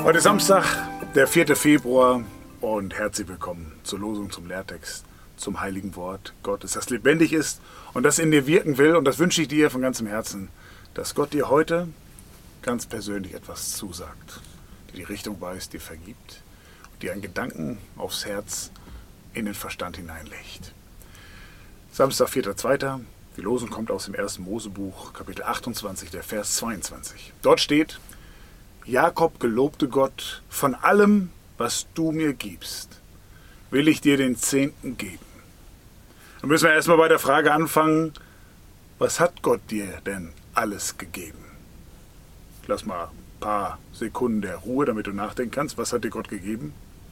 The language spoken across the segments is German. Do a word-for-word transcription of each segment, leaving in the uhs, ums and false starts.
Heute ist Samstag, der vierte Februar und herzlich willkommen zur Losung zum Lehrtext, zum Heiligen Wort Gottes, das lebendig ist und das in dir wirken will. Und das wünsche ich dir von ganzem Herzen, dass Gott dir heute ganz persönlich etwas zusagt, dir die Richtung weist, dir vergibt und dir einen Gedanken aufs Herz in den Verstand hineinlegt. Samstag, vierter zweiter Die Losung kommt aus dem ersten Mosebuch, Kapitel achtundzwanzig, der Vers zweiundzwanzig. Dort steht: Jakob gelobte Gott, von allem, was du mir gibst, will ich dir den Zehnten geben. Dann müssen wir erstmal bei der Frage anfangen, was hat Gott dir denn alles gegeben? Lass mal ein paar Sekunden der Ruhe, damit du nachdenken kannst. Was hat dir Gott gegeben?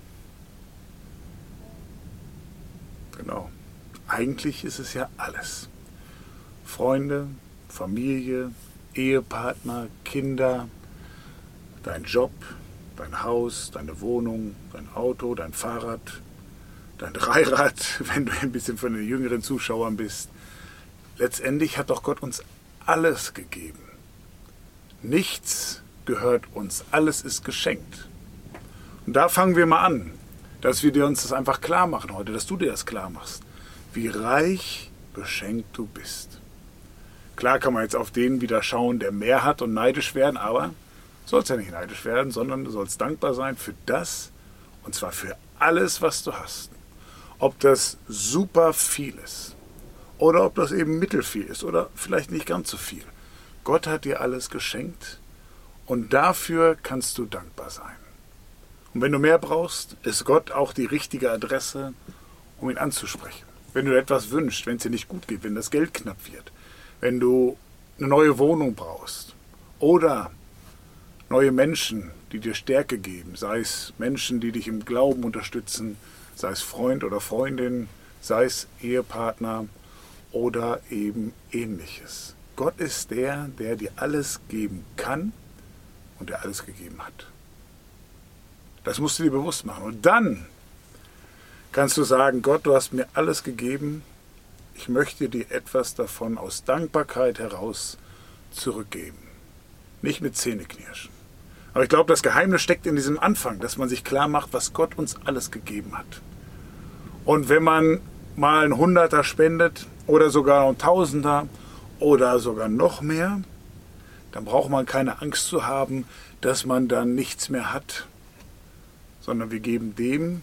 Genau. Eigentlich ist es ja alles. Freunde, Familie, Ehepartner, Kinder, dein Job, dein Haus, deine Wohnung, dein Auto, dein Fahrrad, dein Dreirad, wenn du ein bisschen von den jüngeren Zuschauern bist. Letztendlich hat doch Gott uns alles gegeben. Nichts gehört uns, alles ist geschenkt. Und da fangen wir mal an, dass wir dir uns das einfach klar machen heute, dass du dir das klar machst, wie reich beschenkt du bist. Klar kann man jetzt auf den wieder schauen, der mehr hat und neidisch werden, aber du sollst ja nicht neidisch werden, sondern du sollst dankbar sein für das, und zwar für alles, was du hast. Ob das super viel ist oder ob das eben mittelfiel ist oder vielleicht nicht ganz so viel. Gott hat dir alles geschenkt und dafür kannst du dankbar sein. Und wenn du mehr brauchst, ist Gott auch die richtige Adresse, um ihn anzusprechen. Wenn du etwas wünschst, wenn es dir nicht gut geht, wenn das Geld knapp wird, wenn du eine neue Wohnung brauchst oder neue Menschen, die dir Stärke geben, sei es Menschen, die dich im Glauben unterstützen, sei es Freund oder Freundin, sei es Ehepartner oder eben Ähnliches. Gott ist der, der dir alles geben kann und der alles gegeben hat. Das musst du dir bewusst machen. Und dann kannst du sagen, Gott, du hast mir alles gegeben, ich möchte dir etwas davon aus Dankbarkeit heraus zurückgeben. Nicht mit Zähneknirschen. Aber ich glaube, das Geheimnis steckt in diesem Anfang, dass man sich klar macht, was Gott uns alles gegeben hat. Und wenn man mal ein Hunderter spendet oder sogar ein Tausender oder sogar noch mehr, dann braucht man keine Angst zu haben, dass man dann nichts mehr hat, sondern wir geben dem,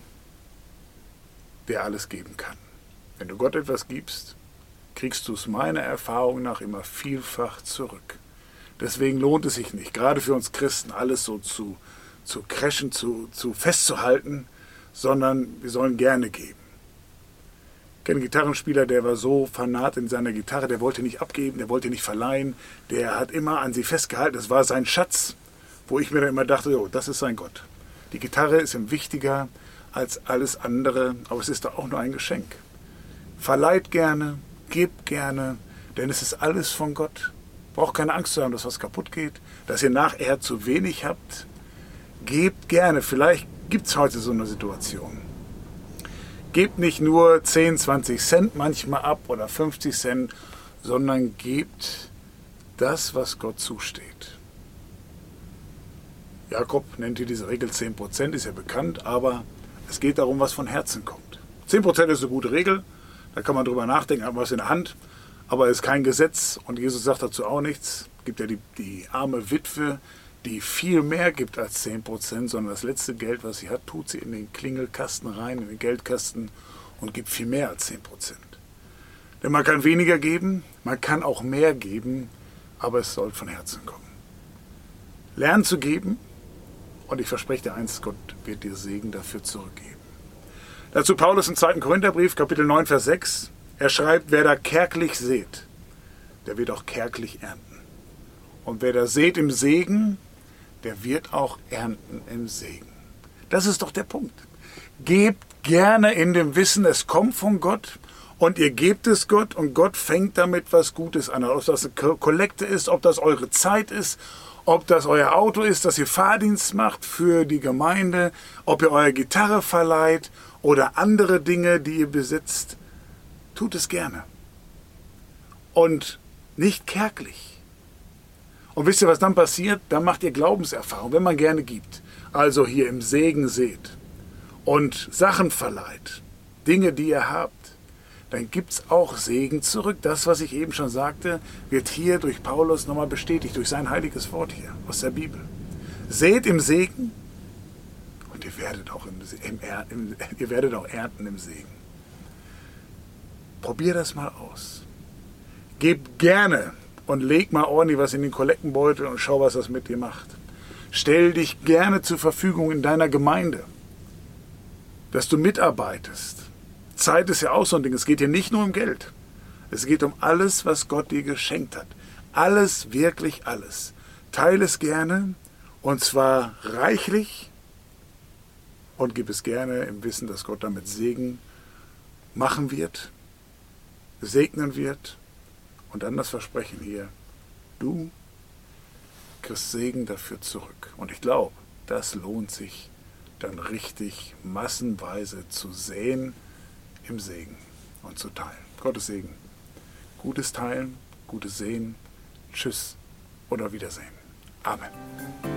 der alles geben kann. Wenn du Gott etwas gibst, kriegst du es meiner Erfahrung nach immer vielfach zurück. Deswegen lohnt es sich nicht, gerade für uns Christen, alles so zu, zu crashen, zu, zu festzuhalten, sondern wir sollen gerne geben. Ich kenne einen Gitarrenspieler, der war so fanat in seiner Gitarre, der wollte nicht abgeben, der wollte nicht verleihen, der hat immer an sie festgehalten, das war sein Schatz, wo ich mir dann immer dachte, oh, das ist sein Gott. Die Gitarre ist ihm wichtiger als alles andere, aber es ist doch auch nur ein Geschenk. Verleiht gerne, gebt gerne, denn es ist alles von Gott. Braucht keine Angst zu haben, dass was kaputt geht, dass ihr nachher zu wenig habt. Gebt gerne, vielleicht gibt es heute so eine Situation. Gebt nicht nur zehn, zwanzig Cent manchmal ab oder fünfzig Cent, sondern gebt das, was Gott zusteht. Jakob nennt hier diese Regel zehn Prozent, ist ja bekannt, aber es geht darum, was von Herzen kommt. zehn Prozent ist eine gute Regel, da kann man drüber nachdenken, hat was in der Hand, aber es ist kein Gesetz und Jesus sagt dazu auch nichts. Es gibt ja die, die arme Witwe, die viel mehr gibt als zehn Prozent, sondern das letzte Geld, was sie hat, tut sie in den Klingelkasten rein, in den Geldkasten und gibt viel mehr als zehn Prozent. Denn man kann weniger geben, man kann auch mehr geben, aber es soll von Herzen kommen. Lernen zu geben und ich verspreche dir eins, Gott wird dir Segen dafür zurückgeben. Dazu Paulus im zweiten Korintherbrief, Kapitel neun, Vers sechs. Er schreibt, wer da kärglich sät, der wird auch kärglich ernten. Und wer da sät im Segen, der wird auch ernten im Segen. Das ist doch der Punkt. Gebt gerne in dem Wissen, es kommt von Gott und ihr gebt es Gott und Gott fängt damit was Gutes an. Ob das eine Kollekte ist, ob das eure Zeit ist, ob das euer Auto ist, dass ihr Fahrdienst macht für die Gemeinde, ob ihr eure Gitarre verleiht oder andere Dinge, die ihr besitzt. Tut es gerne. Und nicht kärglich. Und wisst ihr, was dann passiert? Dann macht ihr Glaubenserfahrung, wenn man gerne gibt. also hier im Segen seht und Sachen verleiht, Dinge, die ihr habt, dann gibt es auch Segen zurück. Das, was ich eben schon sagte, wird hier durch Paulus nochmal bestätigt, durch sein heiliges Wort hier aus der Bibel. Seht im Segen und ihr werdet auch, im, im, im, ihr werdet auch ernten im Segen. Probier das mal aus. Gebt gerne und leg mal ordentlich was in den Kollektenbeutel und schau, was das mit dir macht. Stell dich gerne zur Verfügung in deiner Gemeinde, dass du mitarbeitest. Zeit ist ja auch so ein Ding. Es geht hier nicht nur um Geld. Es geht um alles, was Gott dir geschenkt hat. Alles, wirklich alles. Teile es gerne und zwar reichlich und gib es gerne im Wissen, dass Gott damit Segen machen wird, segnen wird und dann das Versprechen hier. Du kriegst Segen dafür zurück. Und ich glaube, das lohnt sich dann richtig massenweise zu säen im Segen und zu teilen. Gottes Segen. Gutes Teilen, gutes Sehen. Tschüss oder Wiedersehen. Amen.